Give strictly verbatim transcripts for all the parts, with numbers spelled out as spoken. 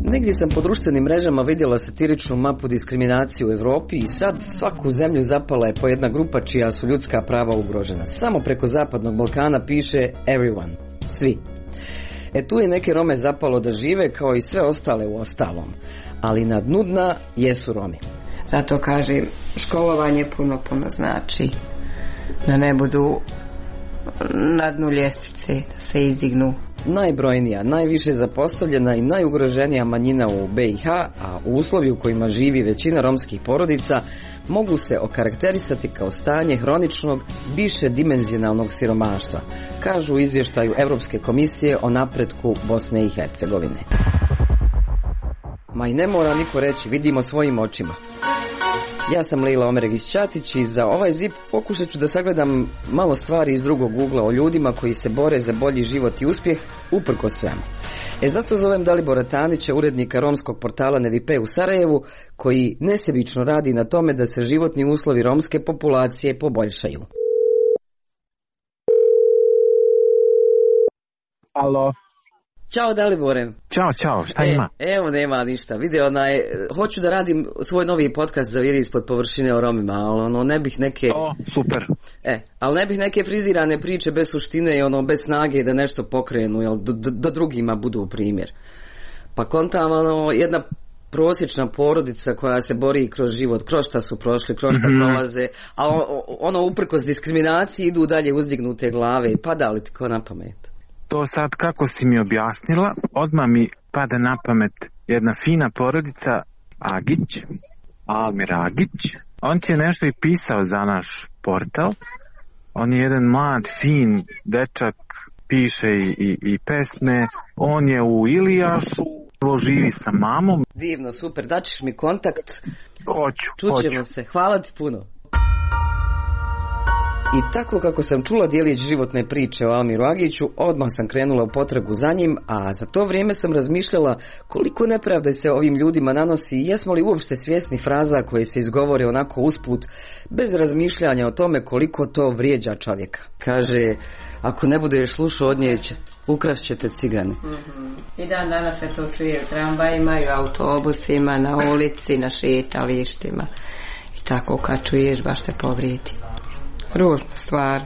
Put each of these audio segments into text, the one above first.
Negdje sam po društvenim mrežama vidjela satiričnu mapu diskriminacije u Europi i sad svaku zemlju zapala je po jedna grupa čija su ljudska prava ugrožena. Samo preko Zapadnog Balkana piše everyone, svi. E tu je neke Rome zapalo da žive kao i sve ostale u ostalom, ali na dnu dna jesu Romi. Zato kažem, školovanje puno puno znači da ne budu na dnu ljestvice, da se izdignu. Najbrojnija, najviše zapostavljena i najugroženija manjina u B i H, a u uslovi u kojima živi većina romskih porodica, mogu se okarakterisati kao stanje hroničnog, višedimenzionalnog siromaštva, kažu u izvještaju Europske komisije o napretku Bosne i Hercegovine. Ma i ne mora niko reći, vidimo svojim očima. Ja sam Lejla Omeregić-Ćatić i za ovaj zip pokušat ću da sagledam malo stvari iz drugog ugla o ljudima koji se bore za bolji život i uspjeh uprkos svemu. E zato zovem Dalibora Tanića, urednika romskog portala Nevipe u Sarajevu, koji nesebično radi na tome da se životni uslovi romske populacije poboljšaju. Alo. Ćao Dalibore. Ćao, ćao, šta e, ima? Evo nema ništa, vidi onaj, hoću da radim svoj novi podcast za Viri ispod površine o Romima, ali ono ne bih neke... O, super. E, ali ne bih neke frizirane priče bez suštine i ono bez snage da nešto pokrenu, jel, da, da drugima budu u primjer. Pa kontam, ono, jedna prosječna porodica koja se bori kroz život, kroz šta su prošli, kroz šta mm-hmm. prolaze, a ono uprkos diskriminaciji idu dalje uzdignute glave i pada li ti ko na pamet? To sad kako si mi objasnila, odmah mi pada na pamet jedna fina porodica, Agić, Almir Agić. On ti je nešto i pisao za naš portal. On je jedan mlad, fin dečak, piše i, i, i pesme. On je u Ilijašu, živi sa mamom. Divno, super, daćeš mi kontakt. Hoću, Čućemo hoću. se, hvala ti puno. I tako kako sam čula dijelić životne priče o Almiru Agiću, odmah sam krenula u potragu za njim, a za to vrijeme sam razmišljala koliko nepravde se ovim ljudima nanosi i jesmo li uopšte svjesni fraza koje se izgovore onako usput, bez razmišljanja o tome koliko to vrijeđa čovjeka. Kaže, ako ne budeš slušao od nje, ukrast ćete cigane. Mm-hmm. I dan danas se to čuje u tramvajima i u autobusima, na ulici, na šetalištima. I tako kad čuješ baš te povrijedi. Ružna stvar.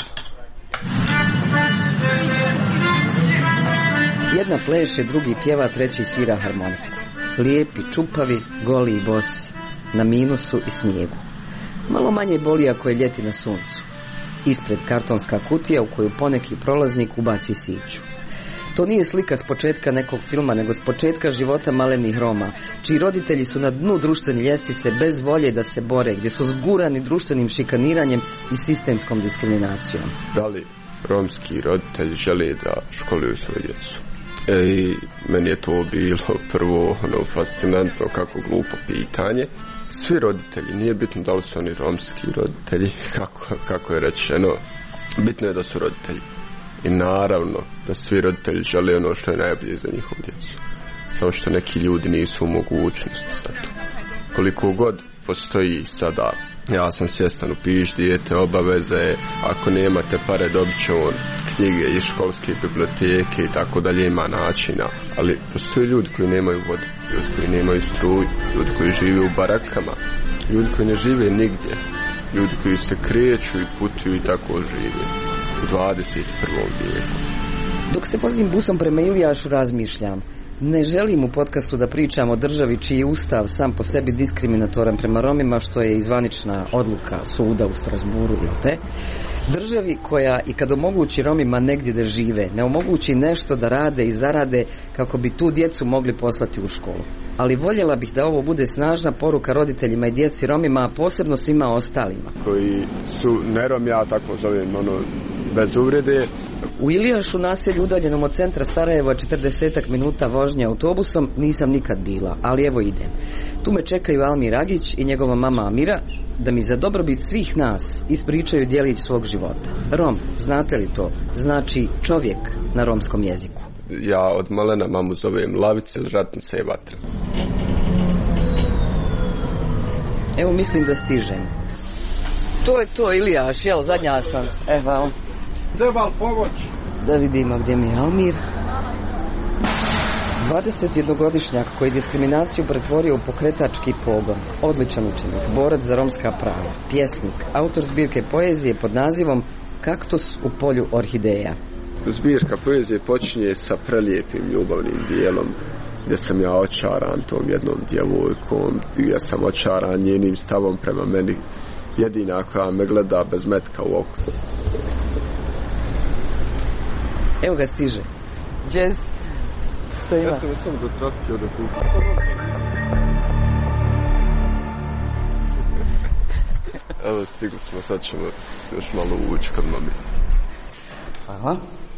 Jedna pleše, drugi pjeva, treći svira harmoniku. Lijepi, čupavi, goli i bosi, na minusu i snijegu. Malo manje boli ako je ljeti na suncu. Ispred kartonska kutija u koju poneki prolaznik ubaci siću. To nije slika s početka nekog filma, nego s početka života malenih Roma, čiji roditelji su na dnu društvene ljestvice bez volje da se bore, gdje su zgurani društvenim šikaniranjem i sistemskom diskriminacijom. Da li romski roditelji žele da školuju svoju djecu? E, i meni je to bilo prvo ono, fascinantno, kako glupo pitanje. Svi roditelji, nije bitno da li su oni romski roditelji, kako, kako je rečeno, bitno je da su roditelji. I naravno da svi roditelji žele ono što je najbolje za njihovu djecu. Samo što neki ljudi nisu u mogućnosti za to. Koliko god postoji sada, ja sam svjestan, upiš dijete, obaveze, ako nemate pare dobit će on knjige iz školske biblioteke i tako dalje, ima načina. Ali postoje ljudi koji nemaju vodu, ljudi koji nemaju struju, ljudi koji žive u barakama, ljudi koji ne žive nigdje, ljudi koji se kreću i putuju i tako žive u dvadeset prvom vijeku. Dok se vozim busom prema Ilijašu razmišljam. Ne želim u podcastu da pričam o državi čiji je ustav sam po sebi diskriminatoran prema Romima, što je izvanična odluka suda u Strasburu, ili te? Državi koja i kad omogući Romima negdje da žive, ne omogući nešto da rade i zarade kako bi tu djecu mogli poslati u školu. Ali voljela bih da ovo bude snažna poruka roditeljima i djeci Romima, a posebno svima ostalima. Koji su ne Romi, ja tako zovem, ono, bez uvrede. U Ilijašu, naselju udaljenom od centra Sarajeva četrdesetak minuta vožnje autobusom, nisam nikad bila, ali evo idem. Tu me čekaju Almir Agić i njegova mama Amira da mi za dobrobit svih nas ispričaju djelić svog života. Rom, znate li to? Znači čovjek na romskom jeziku. Ja od malena mamu zovem Lavica ili Ratnica i Vatra. Evo mislim da stižem. To je to, Ilijaš, jel, zadnja stanca. Evo. Treba li pomoć? Da vidimo gdje mi je Almir. dvadesetjednogodišnjak koji diskriminaciju pretvorio u pokretački pogon, odličan učenik, borac za romska prava, pjesnik, autor zbirke poezije pod nazivom Kaktus u polju orhideja. Zbirka poezije počinje sa prelijepim ljubavnim dijelom gdje sam ja očaran tom jednom djevojkom, gdje sam očaran njenim stavom prema meni, jedina koja me gleda bez metka u oku. Evo ga stiže. Jazz. Što ima? Eto me sam do trafike od okupa. Evo stigli smo, sad ćemo još malo ući kod mami. Aha.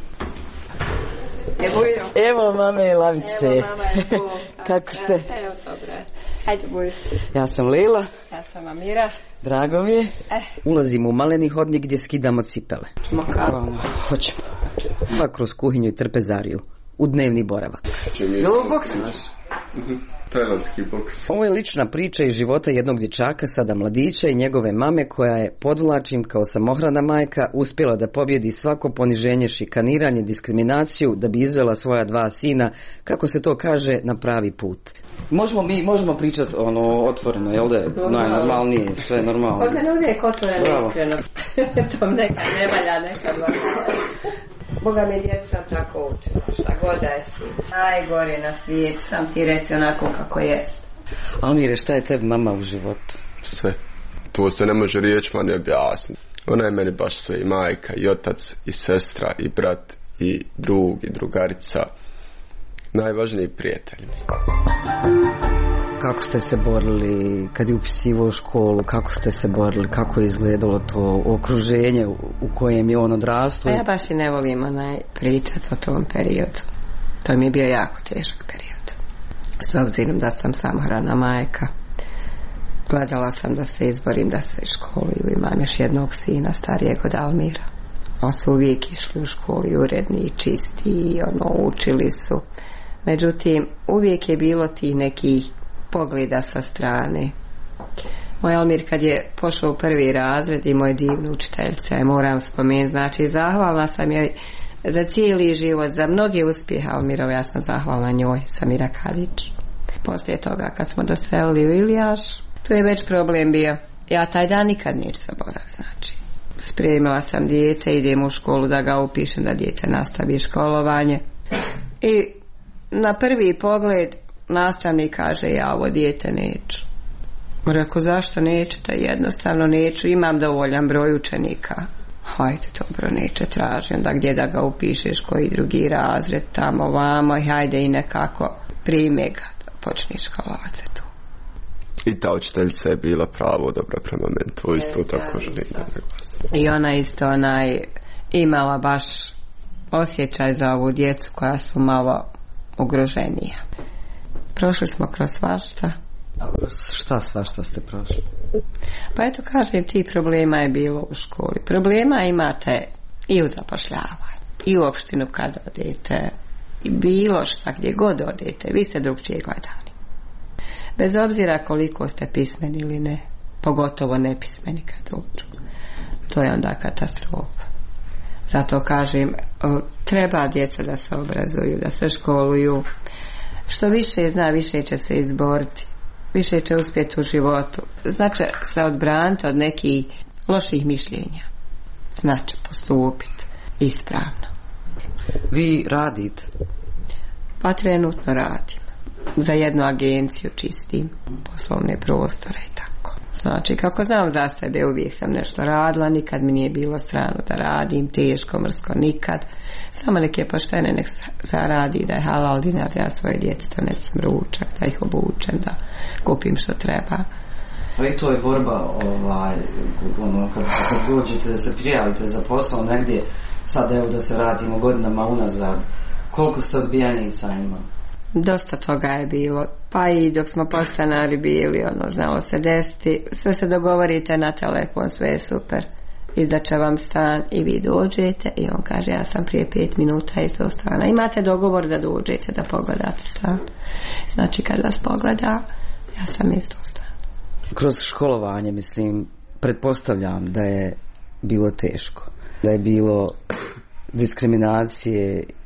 Evo, Evo mame lavice. Evo mama je tu. Kako ste? Evo dobro. Hajde buj. Ja sam Lila. Ja sam Amira. Drago mi je. Eh. Ulazimo u maleni hodnik gdje skidamo cipele. Ćemo kako? Hoćemo. Pa kroz kuhinju i trpezariju. U dnevni boravak. Jel ovo boks naš? Tajlandski boks. Ovo je lična priča iz života jednog dječaka, sada mladića, i njegove mame koja je, podvlačim, kao samohrana majka uspjela da pobjedi svako poniženje, šikaniranje, diskriminaciju, da bi izvela svoja dva sina, kako se to kaže, na pravi put. Možemo mi možemo pričati ono otvoreno, jel da je najnormalnije, sve normalno. Kod mene uvijek otvoreno, iskreno. To nekad ne valja, nekad valja. Boga mi djeca sam tako učila, šta god da je si. Najgore na svijetu, sam ti reci onako kako jest. Almire, šta je tebi mama u životu? Sve. To se ne može riječima ni objasniti. Ona je meni baš sve, i majka, i otac, i sestra, i brat, i drug, i drugarica. Najvažniji prijatelj. Kako ste se borili kad je upisivao školu, kako ste se borili, kako je izgledalo to okruženje u kojem je on odrastao? A ja baš i ne volim onaj pričat o tom periodu. To mi je bio jako težak period. S obzirom da sam samohrana majka, gledala sam da se izborim da se školuju. Imam još jednog sina starijeg od Almira. On su uvijek išli u školu i uredni i čisti i ono, učili su. Međutim, uvijek je bilo ti nekih pogleda sa strane. Moj Almir kad je pošao u prvi razred i moje divne učiteljice, ja moram spomenuti, znači zahvalna sam joj za cijeli život, za mnoge uspjehe Almirove, ja sam zahvalna njoj, Samira Kadić. Poslije toga kad smo doselili u Ilijaš, tu je već problem bio. Ja taj dan nikad neću zaboraviti, znači. Spremila sam dijete, idem u školu da ga upišem, da dijete nastavi školovanje. I na prvi pogled nastavnik kaže, ja ovo dijete neću. Rekao, zašto nećete? Jednostavno neću, imam dovoljan broj učenika. Hajde, dobro, neće, traži onda gdje da ga upišeš, koji drugi razred, tamo, vamo, i hajde i nekako prime ga da počni školovati se tu. I ta učiteljica je bila pravo dobra prema meni, to isto yes, tako želim da naglasim. I ona isto onaj imala baš osjećaj za ovu djecu koja su malo ugroženija. Prošli smo kroz svašta. A šta svašta ste prošli? Pa eto kažem, ti problema je bilo u školi. Problema imate i u zapošljavanju, i u opštinu kad odete, i bilo šta gdje god odete, vi ste drugčije gledani. Bez obzira koliko ste pismeni ili ne, pogotovo nepismeni kad dođu. To je onda katastrofa. Zato kažem, treba djeca da se obrazuju, da se školuju. Što više zna, više će se izboriti, više će uspjeti u životu. Znači se odbraniti od nekih loših mišljenja. Znači postupiti ispravno. Vi radite? Pa trenutno radim. Za jednu agenciju čistim poslovne prostore i tako. Znači, kako znam za sebe, uvijek sam nešto radila, nikad mi nije bilo strano da radim, teško, mrsko, nikad. Samo neke poštene nek zaradi, da je halal dinar, da ja svoje djece donesem ručak, da ih obučem, da kupim što treba. Ali to je borba, ovaj, ono, kad, kad dođete da se prijavite za posao negdje, sad evo da se vratimo godinama unazad, koliko ste odbijanica ima? Dosta toga je bilo, pa i dok smo podstanari bili, ono, znalo se desiti, sve se dogovorite na telefon, sve je super, izdaće vam stan i vi dođete i on kaže, ja sam prije pet minuta iz stana, imate dogovor da dođete da pogledate stan, znači kad vas pogleda, ja sam iz stana. Kroz školovanje, mislim, pretpostavljam da je bilo teško, da je bilo diskriminacije.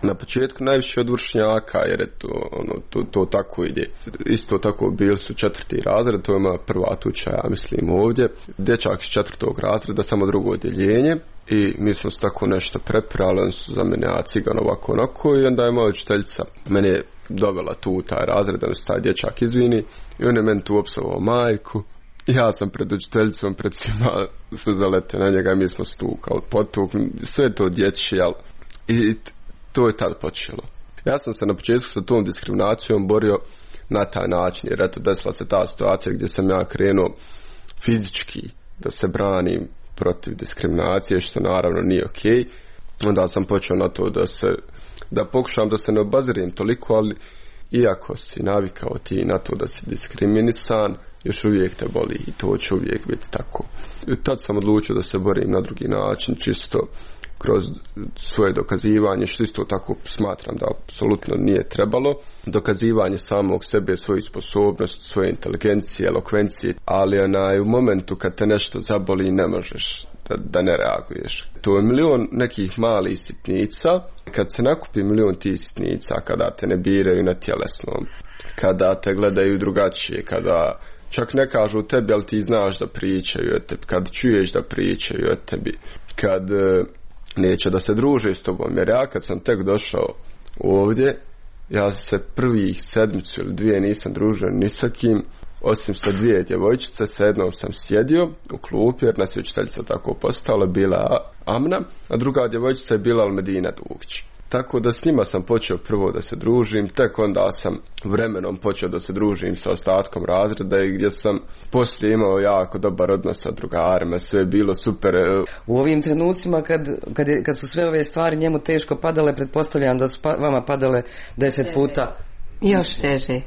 Na početku najviše od vršnjaka, jer je to, ono, to, to tako ide. Isto tako bili su četvrti razred, to je moja prva tuča, ja mislim ovdje. Dječak iz četvrtog razreda, samo drugo odjeljenje. I mi smo se tako nešto prepirali, oni su za mene, ja cigan ovako onako, i onda je moja učiteljica mene je dovela tu u taj razred, da se taj dječak izvini, i on je meni tu opsovao majku. Ja sam pred učiteljicom, pred svima se zaletio na njega i mi smo stukali, potukli, sve to dječje, ali i to je tad počelo. Ja sam se na početku sa tom diskriminacijom borio na taj način, jer eto desila se ta situacija gdje sam ja krenuo fizički da se branim protiv diskriminacije, što naravno nije okej. Onda sam počeo na to da se da pokušam da se ne obazirem toliko, ali iako si navikao ti na to da si diskriminisan, još uvijek te boli i to će uvijek biti tako. I tad sam odlučio da se borim na drugi način, čisto kroz svoje dokazivanje, što isto tako smatram da apsolutno nije trebalo. Dokazivanje samog sebe, svoje sposobnosti, svoje inteligencije, elokvencije, ali onaj, u momentu kad te nešto zaboli ne možeš da, da ne reaguješ. To je milion nekih malih sitnica. Kad se nakupi milion tih sitnica, kada te ne biraju na tjelesnom, kada te gledaju drugačije, kada čak ne kažu tebi, ali ti znaš da pričaju o tebi, kad čuješ da pričaju o tebi, kad neće da se druže s tobom, jer ja kad sam tek došao ovdje, ja se prvih sedmicu ili dvije nisam družio ni sa kim, osim sa dvije djevojčice, sa jednom sam sjedio u klupi, jer nas je učiteljica tako postala, bila Amna, a druga djevojčica je bila Almedina Dugić. Tako da s njima sam počeo prvo da se družim, tek onda sam vremenom počeo da se družim sa ostatkom razreda i gdje sam poslije imao jako dobar odnos sa drugarima, sve je bilo super. U ovim trenucima kad, kad, je, kad su sve ove stvari njemu teško padale, pretpostavljam da su pa, vama padale deset puta. Još teže.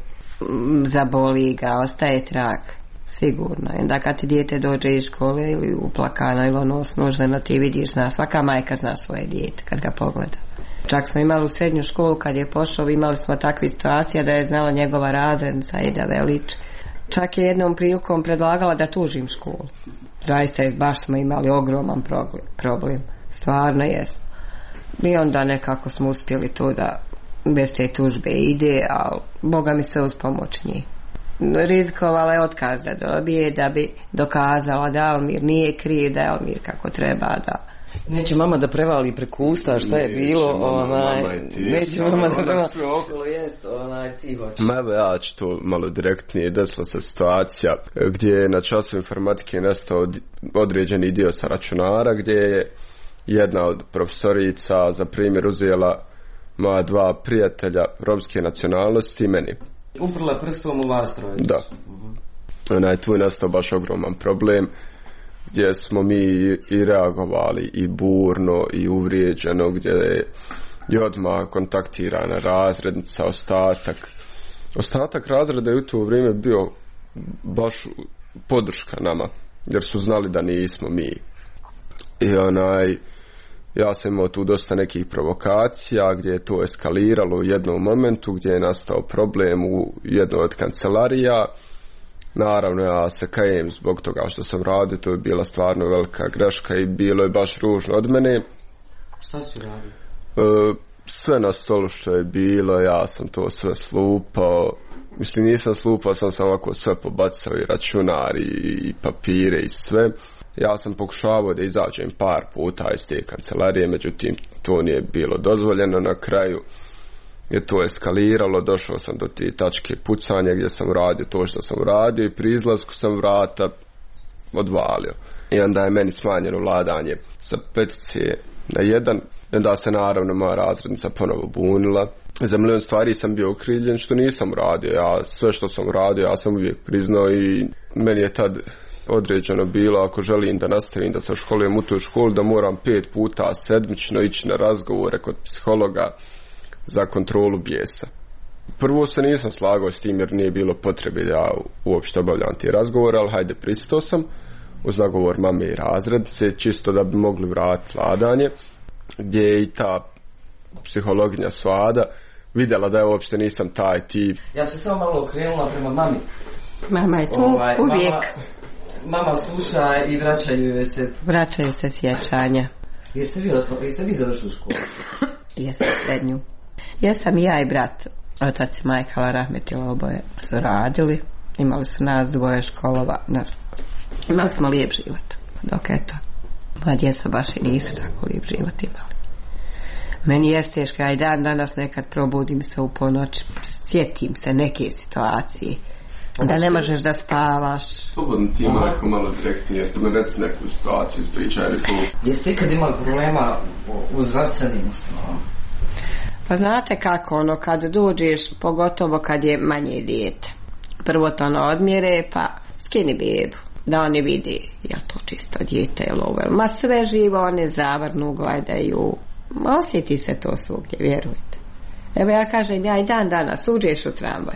Zaboli ga, ostaje trag. Sigurno. I onda kad ti dijete dođe iz škole ili uplakano ili ono snuženo, ti vidiš, zna, svaka majka zna svoje dijete kad ga pogleda. Čak smo imali u srednju školu kad je pošao, imali smo takve situacije da je znala njegova razrednica Ida Velić. Čak je jednom prilikom predlagala da tužim školu. Zaista je, baš smo imali ogroman problem. Stvarno jesmo. I onda nekako smo uspjeli to da bez te tužbe ide, ali Boga mi se uz pomoć njih. Rizikovala je otkaz da dobije da bi dokazala da Almir nije kriv, da je Almir kako treba da... Neće mama da prevali preko usta šta je bilo, onaj, neće mama da prevali, jest, onaj, ti hoće. Ma evo ja ću to malo direktnije, desila se situacija gdje je na času informatike nestao određeni dio sa računara, gdje je jedna od profesorica za primjer uzela moja dva prijatelja romske nacionalnosti i meni. Uprla prstom u vas troje. Da. Onaj, tu je nastao baš ogroman problem, gdje smo mi i reagovali i burno i uvrijeđeno, gdje je i odmah kontaktirana razrednica, ostatak. Ostatak razreda je u to vrijeme bio baš podrška nama, jer su znali da nismo mi. I onaj, ja sam imao tu dosta nekih provokacija gdje je to eskaliralo u jednom momentu, gdje je nastao problem u jednoj od kancelarija. Naravno, ja se kajem zbog toga što sam radio, to je bila stvarno velika greška i bilo je baš ružno od mene. Šta si radio? E, sve na stolu što je bilo, ja sam to sve slupao. Mislim, nisam slupao, sam sam ovako sve pobacao, i računar, i, i papire, i sve. Ja sam pokušavao da izađem par puta iz te kancelarije, međutim, to nije bilo dozvoljeno. Na kraju je to eskaliralo, došao sam do te tačke pucanja gdje sam radio to što sam radio i pri izlasku sam vrata odvalio. I onda je meni smanjeno vladanje sa petice na jedan. I onda se naravno moja razrednica ponovo bunila. Za milion stvari sam bio okrivljen što nisam radio. Ja, sve što sam radio ja sam uvijek priznao i meni je tad određeno bilo, ako želim da nastavim da se školujem u toj školi, da moram pet puta sedmično ići na razgovore kod psihologa za kontrolu bijesa. Prvo se nisam slagao s tim jer nije bilo potrebe da ja uopšte obavljam te razgovore, ali hajde, pristao sam uz nagovor mame i razrednice, čisto da bi mogli vratiti vladanje, gdje je i ta psihologinja Svada vidjela da ja uopšte nisam taj tip. Ja se samo malo okrenula prema mami. Mama je tu ovaj, uvijek. Mama, mama sluša i vraćaju joj se. Vraćaju se sjećanja. Jeste vi, jeste vi završili školu? jesam srednju. Jesam i ja i brat, otac i majka Allah rahmetila, oboje su radili, imali su nas dvoje školova, nas, imali smo lijep život, dok eto, moja djeca baš i nisu tako lijep život imali. Meni je teško, ja i dan danas nekad probudim se u ponoć, sjetim se neke situacije, da ne možeš da spavaš. Slobodno ti ima neko malo direktnije, što me reci neku situaciju, ispričaj neku. Jeste ikad imali problema u zdravstvenim ustanovama? Pa znate kako, ono, kad dođeš, pogotovo kad je manje dijete, prvo to ono odmjere, pa skini bebu, da oni vidi, je to čisto dijete ili ovo, ma sve živo, one zavrnu, gledaju, osjeti se to svugdje, vjerujte. Evo ja kažem, ja i dan danas uđeš u tramvaj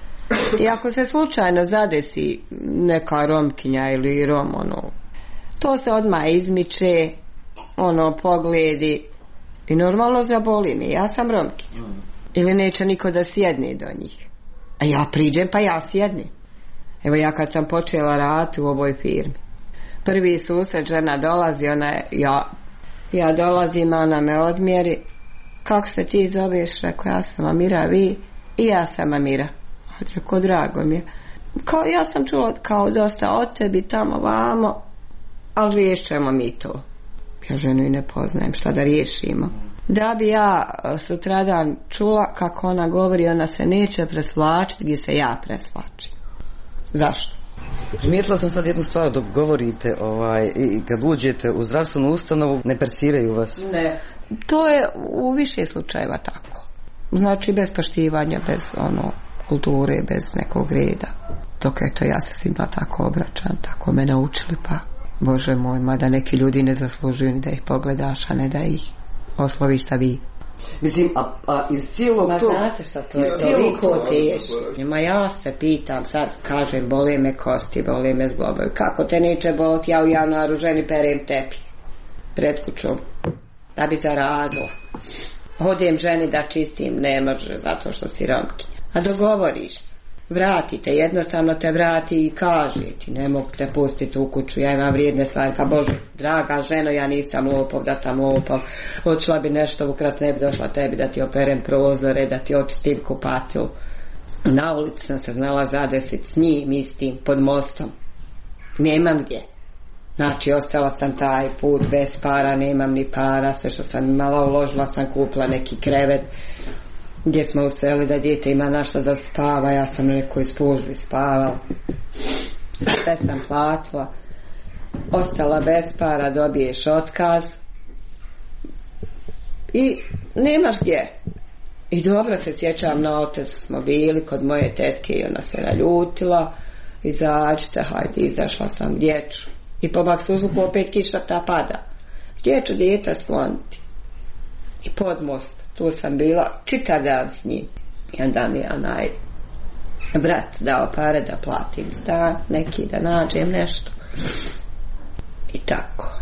i ako se slučajno zadesi neka Romkinja ili Rom, ono, to se odmah izmiče, ono, pogledi i normalno zaboli me, ja sam Romkinja. Ili neće niko da sjedne do njih, a ja priđem pa ja sjednem. Evo ja kad sam počela raditi u ovoj firmi, prvi susret, žena dolazi, ona je, ja ja dolazim, ona me odmjeri, kako se ti zoveš, rekao, ja sam Amira, vi, i ja sam Amira. Rekao, drago mi je. Kao, ja sam čula kao dosta od tebi tamo vamo, ali riješćemo mi to. Ja ženu i ne poznajem, šta da riješimo. Da bi ja sutradan čula kako ona govori, ona se neće presvlačiti gdje se ja presvlačim. Zašto? Primijetila sam sad jednu stvar, dok govorite ovaj, i kad uđete u zdravstvenu ustanovu, ne persiraju vas. Ne. To je u više slučajeva tako. Znači bez poštivanja, bez ono kulture, bez nekog reda. Dok eto ja se svima tako obraćam, tako me naučili, pa Bože moj, mada neki ljudi ne zaslužuju ni da ih pogledaš, a ne da ih osloviš sa vi. Mislim, a, a iz cijelog Ma to... znate šta to je, toliko teško. Ma ja se pitam, sad kažem, boli me kosti, boli me zglobovi. Kako te neće boliti, ja u januaru ženi perem tepih pred kućom, da bi zaradila. Odem ženi da čistim, ne može, zato što si Romkinja. A dogovoriš se, vrati te, jednostavno te vrati i kaže ti, ne mogu te pustiti u kuću, ja imam vrijedne stvari, pa Bože, draga ženo, ja nisam lopov, da sam lopov, odšla bi nešto ukras, ne bi došla tebi da ti operem prozore, da ti očistim kupatilu. Na ulici sam se znala zadesiti s njim istim, pod mostom, nemam gdje. Znači, ostala sam taj put bez para, nemam ni para, sve što sam imala uložila sam, kupila neki krevet, gdje smo useli da dijete ima našta da spava, ja sam u nekoj spužbi spavala, sve sam platila, ostala bez para, dobiješ otkaz i nemaš gdje. I dobro se sjećam, na otezu smo bili kod moje tetke i ona se naljutila, izađite, hajde, izašla sam gdje ću i po Maksuzuku opet kiša ta pada, gdje ću dijete skloniti i pod most. Tu sam bila čitav dan s njim. I onda mi je onaj brat dao pare da platim stan, neki da nađem nešto. I tako.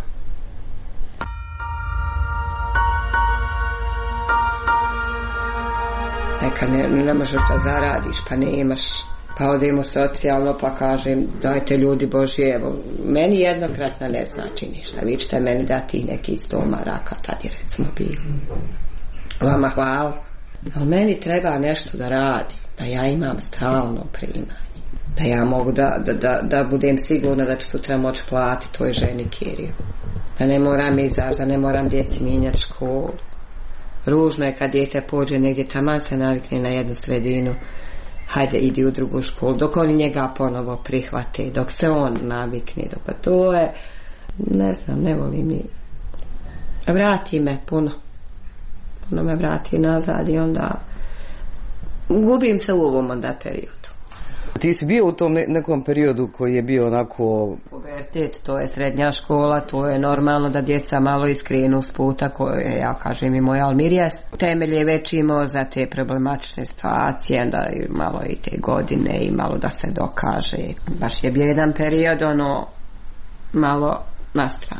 Neka ne, ne možeš da zaradiš, pa nemaš. Pa odemo socijalno, pa kažem, dajte ljudi Božji, evo, meni jednokratna ne znači ništa. Vi ćete meni dati neki sto maraka, tad je recimo bili. Vama hvala, ali meni treba nešto da radim, da ja imam stalno primanje, da ja mogu da, da, da, da budem sigurna da ću sutra moći platiti toj ženi kiriju, da ne moram izaći, da ne moram djeci mijenjati školu. Ružno je kad dijete pođe negdje, taman se navikne na jednu sredinu, hajde idi u drugu školu, dok oni njega ponovo prihvate, dok se on navikne, dok pa to je, ne znam, ne volim mi, vrati me puno. Ono me vrati nazad i onda gubim se u ovom onda periodu. Ti si bio u tom nekom periodu koji je bio onako... Pubertet, to je srednja škola, to je normalno da djeca malo iskrenu s puta koje, ja kažem i moj Almirija, temelje već imao za te problematične situacije, onda malo i te godine i malo da se dokaže. Baš je bio jedan period, ono, malo na stranu.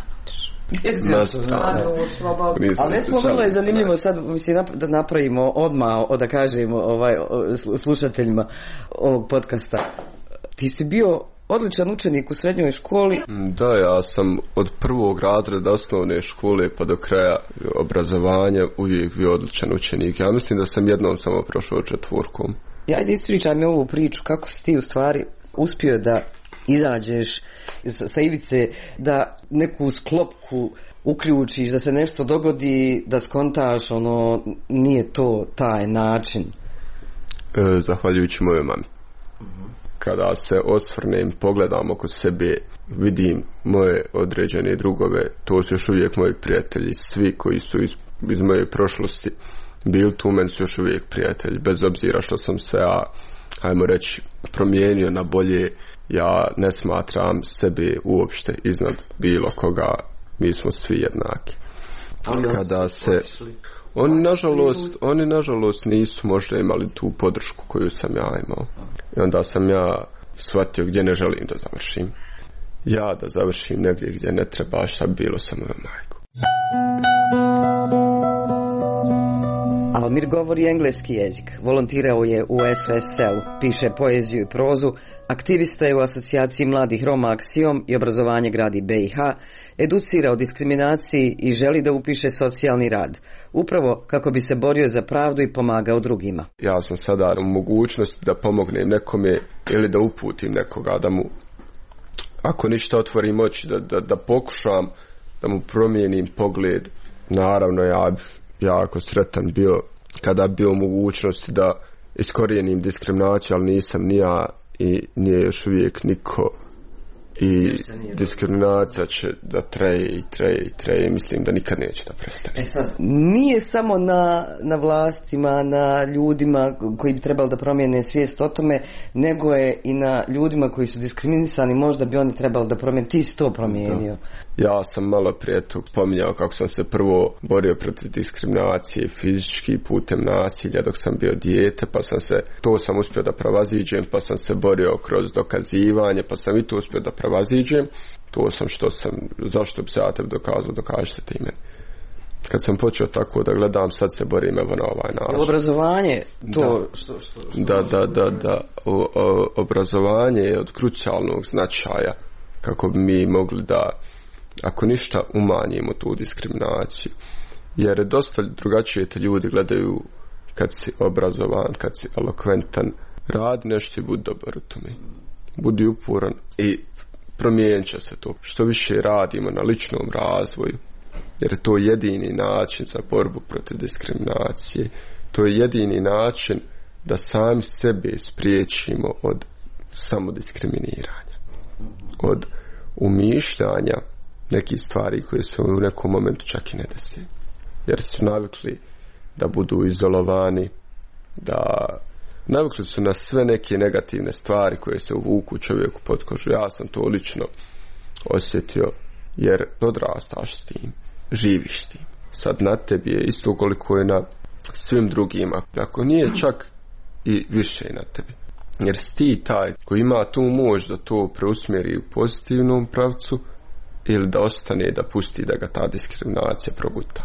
Ali recimo vrlo je zanimljivo sad mislim, da napravimo odmah, da kažemo ovaj, slušateljima ovog podcasta. Ti si bio odličan učenik u srednjoj školi. Da, ja sam od prvog razreda osnovne škole pa do kraja obrazovanja uvijek bio odličan učenik. Ja mislim da sam jednom samo prošao četvorkom. Ajde, ispričaj mi ovu priču, kako si ti u stvari uspio da izađeš sa ivice, da neku sklopku uključiš, da se nešto dogodi, da skontaš, ono, nije to taj način. E, zahvaljujući mojoj mami. Kada se osvrnem, pogledam oko sebe, vidim moje određene drugove, to su još uvijek moji prijatelji, svi koji su iz, iz moje prošlosti bili tu, meni su još uvijek prijatelji, bez obzira što sam se, ja, hajmo reći, promijenio na bolje. Ja ne smatram sebe uopšte iznad bilo koga, mi smo svi jednaki. Kada se oni nažalost, oni nažalost nisu možda imali tu podršku koju sam ja imao. I onda sam ja shvatio gdje ne želim da završim. Ja da završim negdje gdje ne treba, šta bi bilo sa mojom majkom. Almir govori engleski jezik, volontirao je u S O S L-u, piše poeziju i prozu, aktivista je u asocijaciji mladih Roma Aksijom i obrazovanje gradi B i H, educira o diskriminaciji i želi da upiše socijalni rad, upravo kako bi se borio za pravdu i pomagao drugima. Ja sam sada u mogućnosti da pomognem nekome ili da uputim nekoga, da mu, ako ništa, otvorim oči, da, da, da pokušam da mu promijenim pogled. Naravno, ja bih jako sretan bio kada bi bio u mogućnosti da iskorijenim diskriminaciju, ali nisam ni ja i nije još uvijek niko. I diskriminacija će da traje i traje i traje, mislim da nikad neće da prestane. E sad, nije samo na, na vlastima, na ljudima koji bi trebali da promijene svijest o tome, nego je i na ljudima koji su diskriminisani, možda bi oni trebali da promijene, ti si to promijenio. Da. Ja sam malo prije tu pominjao kako sam se prvo borio protiv diskriminacije fizički putem nasilja dok sam bio dijete, pa sam se, to sam uspio da prevaziđem, pa sam se borio kroz dokazivanje, pa sam i to uspio da prevaziđem. To sam što sam, zašto bi se ja tebi dokazao, dokažite ti meni. Kad sam počeo tako da gledam, sad se borim evo na ovaj način. Obrazovanje, to da. što, što, što da, da, da, da. O, o, obrazovanje je od krucijalnog značaja kako bi mi mogli da, ako ništa, umanjimo tu diskriminaciju. Jer dosta drugačije te ljudi gledaju kad si obrazovan, kad si elokventan. Radi nešto i budi dobar u tome. Budi uporan i promijenit će se to. Što više radimo na ličnom razvoju, jer je to jedini način za borbu protiv diskriminacije. To je jedini način da sami sebe spriječimo od samodiskriminiranja, od umišljanja nekih stvari koje se u nekom momentu čak i ne desi. Jer su navikli da budu izolovani, da navikli su na sve neke negativne stvari koje se uvuku čovjeku pod kožu. Ja sam to lično osjetio, jer odrastaš s tim, živiš s tim. Sad na tebi je isto koliko je na svim drugima, ako nije čak i više na tebi. Jer si ti taj koji ima tu moć da to preusmjeri u pozitivnom pravcu ili da ostane da pusti da ga ta diskriminacija proguta.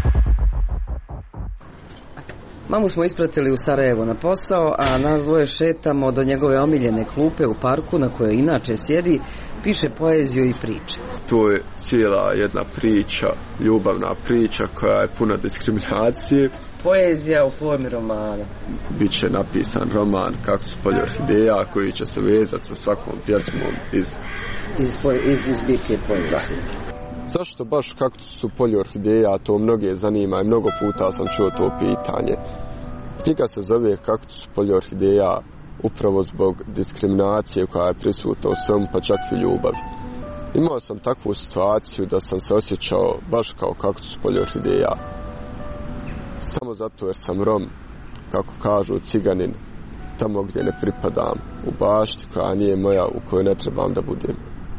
Mamu smo ispratili u Sarajevo na posao, a nas dvoje šetamo do njegove omiljene klupe u parku na kojoj inače sjedi, piše poeziju i priče. To je cijela jedna priča, ljubavna priča koja je puna diskriminacije. Poezija u formi romana. Biće napisan roman Kaktus polje orhideja koji će se vezati sa svakom pjesmom iz iz, iz, iz zbirke poezije. Zašto baš Kaktus u polju orhideja, to mnoge zanima i mnogo puta sam čuo to pitanje. Knjiga se zove Kaktus u polju orhideja upravo zbog diskriminacije koja je prisutna u svemu, pa čak i u ljubavi. Imao sam takvu situaciju da sam se osjećao baš kao kaktus u polju orhideja. Samo zato jer sam Rom, kako kažu ciganin, tamo gdje ne pripadam, u bašti koja nije moja, u kojoj ne trebam da budem.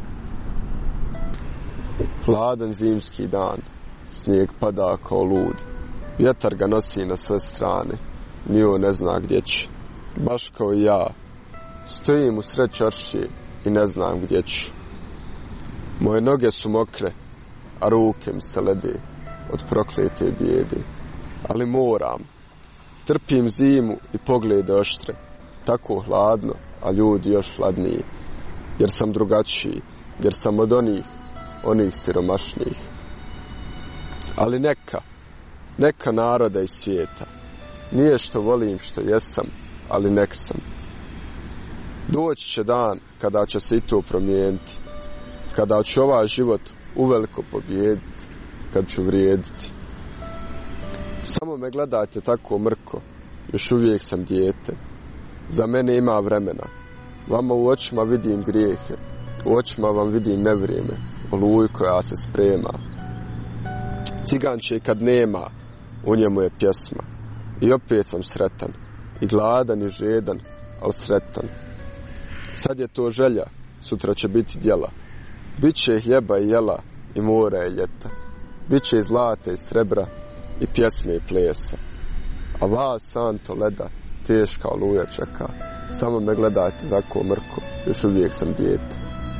Hladan zimski dan, snijeg pada kao lud, vjetar ga nosi na sve strane, ni on ne zna gdje će. Baš kao i ja, stojim u sred čaršije i ne znam gdje ću. Moje noge su mokre, a ruke mi se lede od proklete bijede. Ali moram, trpim zimu i poglede oštre, tako hladno, a ljudi još hladniji. jer sam drugačiji, jer sam od onih, onih siromašnijih. Ali neka, neka naroda iz svijeta, nije što volim što jesam, ali nek sam. Doći će dan kada će se i to promijeniti, kada ću ovaj život uveliko pobijediti, kad ću vrijediti. Samo me gledajte tako mrko, još uvijek sam dijete. Za mene ima vremena. Vama u očima vidim grijehe, u očima vam vidim nevrijeme, oluju koja se sprema. Ciganče kad nema, u njemu je pjesma. I opet sam sretan, i gladan i žedan, ali sretan. Sad je to želja, sutra će biti djela. Biće hljeba i jela, i mora i ljeta. Biće i zlata i srebra, i pjesme i plesa. A vas santo leda, teška oluja čeka. Samo me gledajte tako mrko, još uvijek sam dijete.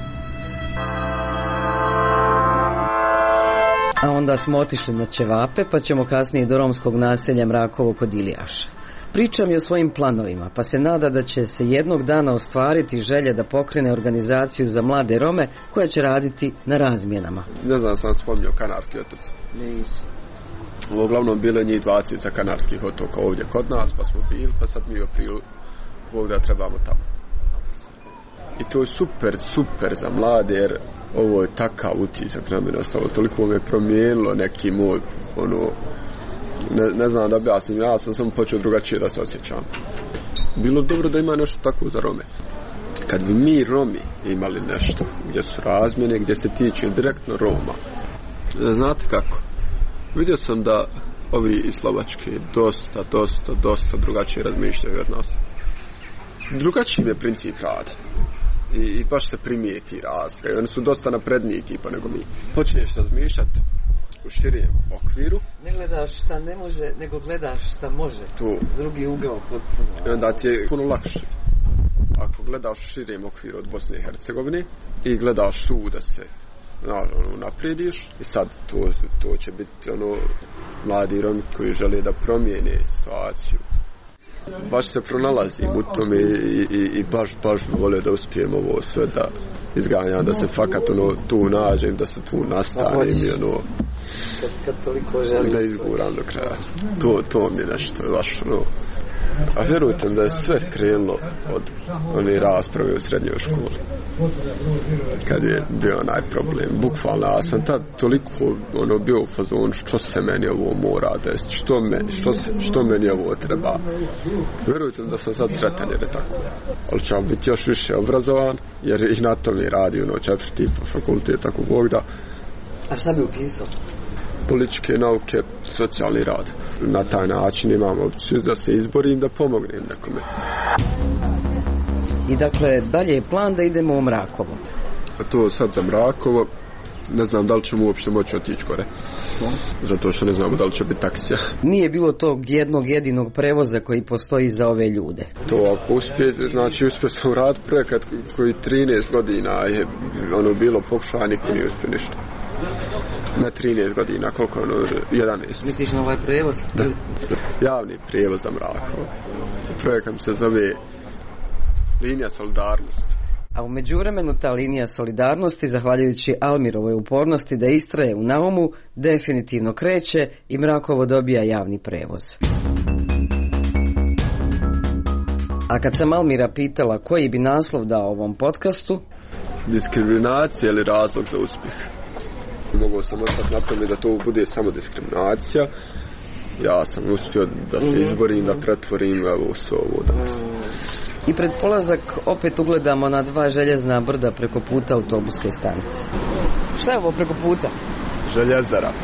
A onda smo otišli na ćevape, pa ćemo kasnije do romskog naselja Mrakovo kod Ilijaša. Pričam i o svojim planovima, pa se nada da će se jednog dana ostvariti želja da pokrene organizaciju za mlade Rome koja će raditi na razmjenama. Ne znam, sam spomnio Kanarski otoci. Nisu. Ovo uglavnom bilo njih dvadeset sa Kanarskih otoka ovdje kod nas, pa smo bili, pa sad mi u aprilu ovdje trebamo tamo. I to je super, super za mlade, jer ovo je takav utisak na mene ostalo, toliko me promijenilo neki moj, ono, ne, ne znam da objasnim, ja sam samo počeo drugačije da se osjećam. Bilo dobro da ima nešto tako za Rome. Kad bi mi Romi imali nešto gdje su razmjene, gdje se tiče direktno Roma, znate kako? Vidio sam da ovi iz Slovačke dosta, dosta, dosta drugačije razmišljaju od nas. Drugačiji je princip rada. I, i baš se primijeti razlika. Oni su dosta napredniji tipa nego mi. Počneš razmišljati u širijem okviru. Ne gledaš šta ne može, nego gledaš šta može. Tu. Drugi ugao potpuno. I onda ti je puno lakše. Ako gledaš u širijem okviru od Bosne i Hercegovine i gledaš tu da se ono, naprediš i sad to, to će biti ono mladi Romi koji žele da promijene situaciju. Baš se pronalazim u tome i, i, i baš, baš volio da uspijem ovo sve da izganjam, da se fakat ono tu nađem, da se tu nastavim i ono kad, kad toliko želiš da izguram do kraja. To, to mi je nešto baš ono. A vjerujte da je sve krenulo od one rasprave u srednjoj školi. Kad je bio onaj problem. Bukvalno, ja sam tad toliko ono, bio u fazonu što se meni ovo mora desiti, što, me, što, što meni ovo treba. Vjerujte da sam sad sretan jer je tako. Ali ću vam biti još više obrazovan, jer i na tome radi ono četvrti fakultet, ako Bog da. A šta bi upisao? Političke nauke, socijalni rad. Na taj način imam opciju da se izborim, da pomognem nekome. I dakle, dalje je plan da idemo u Mrakovo. A to sad za Mrakovo, ne znam da li ćemo uopšte moći otići gore. Zato što ne znamo da li će biti taksija. Nije bilo tog jednog jedinog prevoza koji postoji za ove ljude. To ako uspije, znači uspio sam raditi projekat koji trinaest godina je ono bilo pokušao, niko nije uspio ništa. Na trinaest godina, koliko ono, jedanaest. Misliš na ovaj prevoz? Da, javni prevoz za Mrakovo. Projekat se zove Linija solidarnosti. A u međuvremenu ta linija solidarnosti, zahvaljujući Almirovoj upornosti da istraje u naumu, definitivno kreće i Mrakovo dobija javni prevoz. A kad sam Almira pitala koji bi naslov dao ovom podcastu... Diskriminacija ili razlog za uspjeh? Mogao sam ostati na tome da to bude samo diskriminacija. Ja sam uspio da se izborim, da pretvorim evo sve ovo danas. I pred polazak opet ugledamo na dva željezna brda preko puta autobuske stanice. Šta je ovo preko puta? Željezara.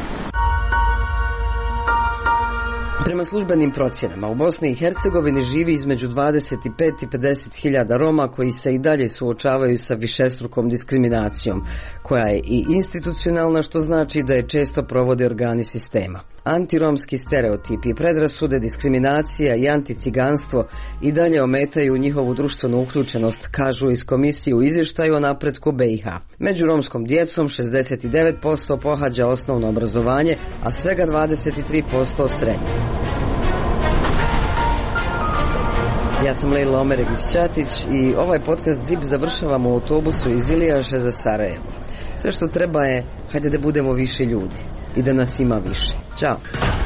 Prema službenim procjenama u Bosni i Hercegovini živi između dvadeset pet i pedeset hiljada Roma koji se i dalje suočavaju sa višestrukom diskriminacijom, koja je i institucionalna, što znači da je često provode organi sistema. Antiromski stereotipi, predrasude, diskriminacija i anticiganstvo i dalje ometaju njihovu društvenu uključenost, kažu iz komisije u izvještaju o napretku B i H. Među romskom djecom šezdeset devet posto pohađa osnovno obrazovanje, a svega dvadeset tri posto srednje. Ja sam Lejla Omeregić-Ćatić i ovaj podcast Zip završavamo u autobusu iz Ilijaše za Sarajevo. Sve što treba je, hajde da budemo više ljudi i da nas ima više. Ćao!